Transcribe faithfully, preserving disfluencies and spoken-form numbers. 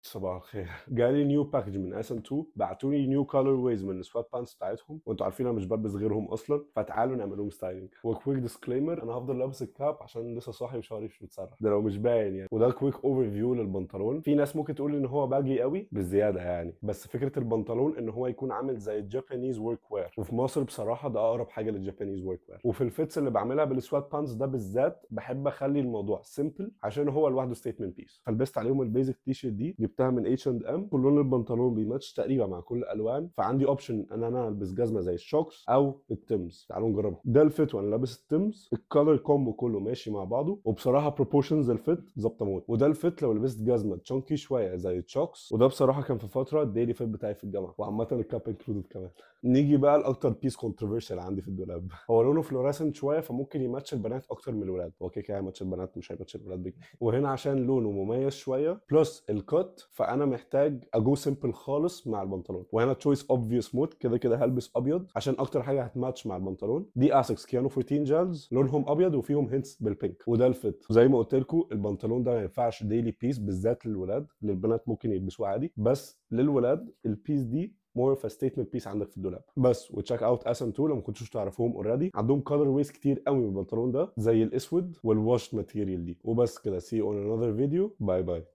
صباح الخير. جالي نيو باكج من اس ام اتنين، بعتوا لي نيو كولر ويز من السوات بانس بتاعتهم، وانتوا عارفين انا مش بلبس غيرهم اصلا، فتعالوا نعمل لهم ستايلنج. وكويك ديسكليمر، انا هفضل لابس الكاب عشان لسه صاحي وشعري مش متسرح، ده لو مش باين يعني. وده كويك اوفر فيو للبنطلون. في ناس ممكن تقول ان هو باجي قوي بزياده يعني، بس فكره البنطلون ان هو يكون عامل زي الجابانيز ورك وير، وفي مصر بصراحه ده اقرب حاجه للجابانيز ورك وير. وفي الفيتس اللي بعملها بالسوات بانس ده بالذات بحب اخلي الموضوع سيمبل عشان هو لوحده ستيتمنت بيس. فلبست عليهم البيزك تي شيرت دي، جبتها من اتش اند ام. لون البنطلون بيماتش تقريبا مع كل الالوان، فعندي اوبشن ان انا البس جزمه زي الشوكس او التيمز. تعالوا نجربها. ده الفيت وانا لابس التيمز، الكالر كومبو كله ماشي مع بعضه، وبصراحه بروبورشنز الفيت ظابطه موت. وده الفيت لو لبست جزمه تشونكي شويه زي الشوكس، وده بصراحه كان في فتره الديلي فيت بتاعي في الجامعه، وعامه الكاب انكلودد كمان. نيجي بقى لاكتر بيس كونتروفيرشال عندي في الدولاب. هو لونه فلوريسنت شويه، فممكن يماتش البنات اكتر من الولاد. هو كده كده هيماتش البنات، مش هيماتش الولاد بجد. وهنا عشان لونه مميز شويه بلس الكات، فانا محتاج اجو سيمبل خالص مع البنطلون. وهنا تشويس اوبفيوس موت، كده كده هلبس ابيض عشان اكتر حاجه هتماتش مع البنطلون. دي اسكس كيانو اربعتاشر جيلز، لونهم ابيض وفيهم هنتس بالبينك. وده الفيت زي ما قلت لكم، البنطلون ده ما ينفعش ديلي بيس بالذات للولاد، للبنات ممكن يلبسوه عادي، بس للولاد البيس دي مور اوف ستيتمنت بيس عندك في الدولاب بس. وتشيك اوت اس ام اتنين لو ما كنتوش تعرفوهم اوريدي، عندهم كولر ويز كتير قوي من البنطلون ده زي الاسود والواش ماتيريال دي. وبس كده، سي اون انذر فيديو، باي باي.